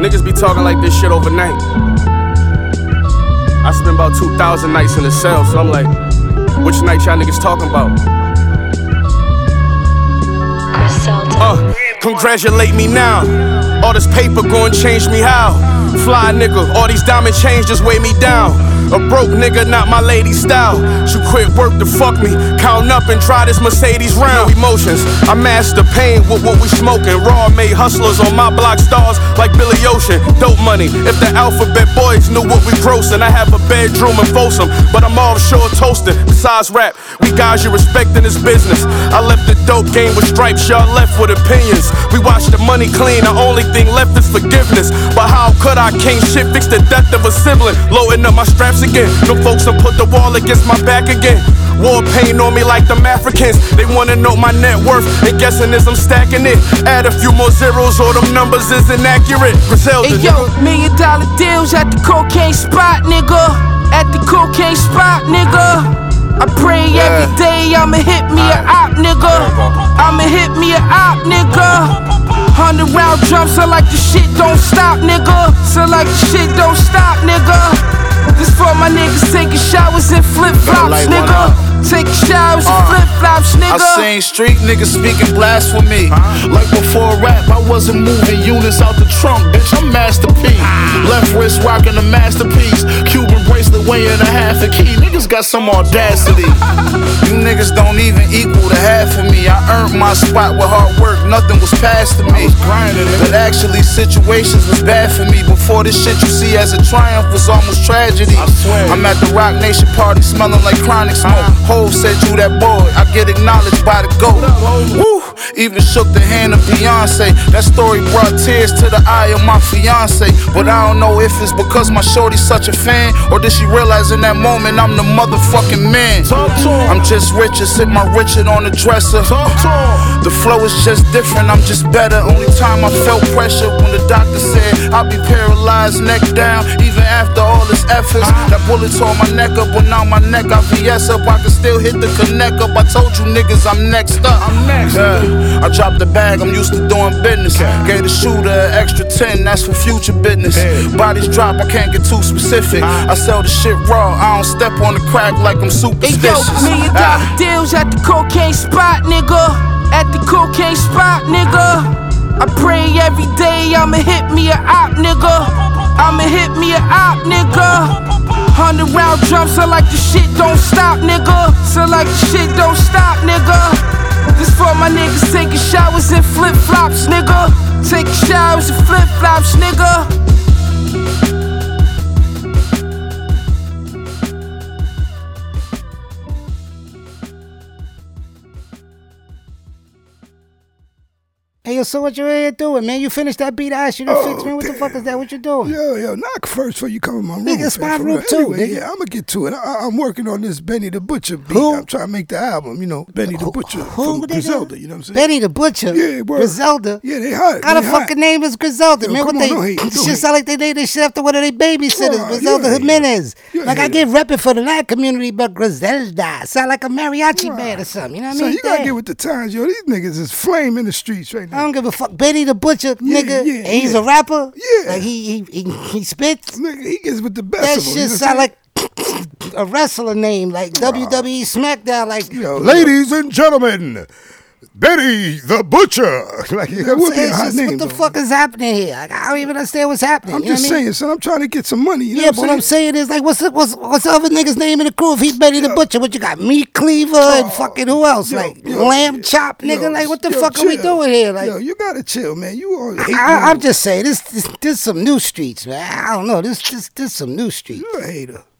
Niggas be talking like this shit overnight. I spent about 2,000 nights in the cell, so I'm like, which night y'all niggas talking about? Congratulate me now. All this paper gon' change me how? Fly nigga, all these diamond chains just weigh me down. A broke nigga, not my lady style. She quit work to fuck me, count up and try this Mercedes round. No emotions, I master pain with what we smoking. Raw made hustlers on my block, stars like Billy Ocean. Dope money, if the alphabet boys knew what we grossing. I have a bedroom in Folsom, but I'm offshore toasting. Besides rap, we guys you respect in this business. I left the dope game with stripes, y'all left with opinions. We watch the money clean, the only thing left is forgiveness. But how could I, can't shit fix the death of a sibling? Loading up my straps again. No folks done put the wall against my back again. War pain on me like them Africans. They wanna know my net worth, and guessing as I'm stacking it. Add a few more zeros or them numbers is inaccurate. Griselda, hey yo, $1 million deals at the cocaine spot, nigga. At the cocaine spot, nigga. I pray every day I'ma hit me a op, nigga. I'ma hit me a op, nigga. 100 round drums, so like the shit don't stop, nigga. So like the shit don't stop, nigga. This for my niggas taking showers in flip-flops, nigga. Taking showers in flip-flops, nigga. I seen street niggas speaking blasphemy. Like before rap, I wasn't moving units out the trunk, bitch, I'm Master P. Left wrist rocking a masterpiece. Cuban bracelet weighing a half a key. Niggas got some audacity. You niggas don't even equal the half of me. I earned my spot with hard work, nothing was passed to me. But actually situations was bad for me. Before this shit you see as a triumph was almost tragedy. I'm at the Rock Nation party smelling like chronic smoke. Hov said you that boy, I get acknowledged by the GOAT. Woo! Even shook the hand of Beyonce. That story brought tears to the eye of my fiance. But I don't know if it's because my shorty's such a fan, or did she realize in that moment I'm the motherfucking man. I'm just richer, sit my Richard on the dresser. The flow is just different, I'm just better. Only time I felt pressure when the doctor said I'll be paralyzed, neck down, even after all this efforts. That bullet tore my neck up, but now my neck got VS up. I can still hit the connect up. I told you niggas I'm next up. I dropped the bag, I'm used to doing business. Gave the shooter an extra 10, that's for future business. Bodies drop, I can't get too specific. I sell the shit raw, I don't step on the crack like I'm superstitious. Hey yo, $1 million deals at the cocaine spot, nigga. At the cocaine spot, nigga. I pray every day I'ma hit me a op, nigga. I'ma hit me a op, nigga. 100 round drums, so like the shit don't stop, nigga. So like the shit don't stop, nigga. This for my niggas taking showers in flip-flops, nigga. Taking showers in flip-flops, nigga. Hey, yo, so what you here doing, man? You finished that beat I asked you to fix, man? What the fuck is that? What you doing? Yo, knock first before you come in my room. Nigga, it's my room too, anyway, nigga. Yeah, I'm gonna get to it. I'm working on this Benny the Butcher beat. Who? I'm trying to make the album, you know, Benny the Butcher from Griselda, you know what I'm saying? Benny the Butcher? Yeah, word. Griselda? Yeah, they hot. How the fucking name is Griselda, Yo, man? What come they, on, don't hate, don't shit hate. sound like they named this shit after one of their babysitters, Bruh, Griselda you're a Jimenez. You're a Like I hater. get repping for the Latin community, but Griselda sound like a mariachi band or something, you know what I So mean? you gotta Damn. get with the times, yo. These niggas is flame in the streets right I now. don't give a fuck. Benny the Butcher, nigga, yeah, and he's yeah. a rapper? Yeah. Like he spits? Nigga, he gets with the best That of them. shit sound like a wrestler name, like WWE SmackDown, like... Yo, ladies and gentlemen, Benny the Butcher. Like, that would be a hot name. what the though. fuck is happening here? Like, I don't even understand what's happening. I'm you know just what I mean? saying, son. I'm trying to get some money. You know Yeah, but what I'm saying is, like, what's the other nigga's name in the crew if he Benny the Butcher? What you got? Meat Cleaver and fucking who else? Lamb Chop, nigga? Like, what the fuck are we chill. doing here? Like, Yo, you gotta chill, man. You all hate I'm just saying, this some new streets, man. I don't know. This some new streets. You're a hater.